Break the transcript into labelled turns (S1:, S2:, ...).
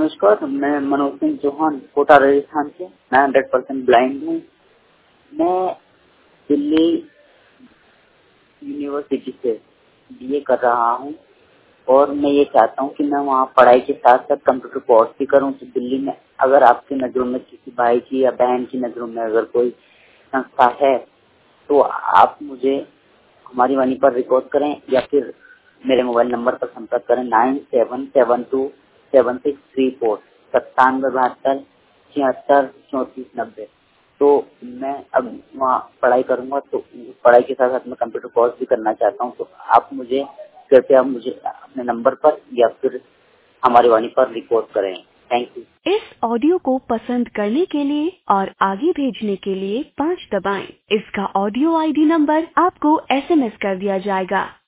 S1: नमस्कार, मैं मनोज सिंह चौहान, कोटा राजस्थान से। मैं 100% ब्लाइंड हूँ। मैं दिल्ली यूनिवर्सिटी से बीए कर रहा हूँ और मैं ये चाहता हूँ कि मैं वहाँ पढ़ाई के साथ साथ कंप्यूटर कोर्स भी करूँ। तो दिल्ली में अगर आपकी नज़रों में किसी भाई की या बहन की नज़रों में अगर कोई संस्था है तो आप मुझे हमारी वाणी पर रिकॉर्ड करें या फिर मेरे मोबाइल नंबर पर संपर्क करें 97727634 9772763490। तो मैं अब वहाँ पढ़ाई करूँगा, तो पढ़ाई के साथ साथ मैं कंप्यूटर कोर्स भी करना चाहता हूँ। तो आप मुझे कृपया मुझे अपने नंबर पर या फिर हमारी वाणी पर रिकॉर्ड करें। Thank you.
S2: इस ऑडियो को पसंद करने के लिए और आगे भेजने के लिए 5 दबाएं। इसका ऑडियो आईडी नंबर आपको एसएमएस कर दिया जाएगा।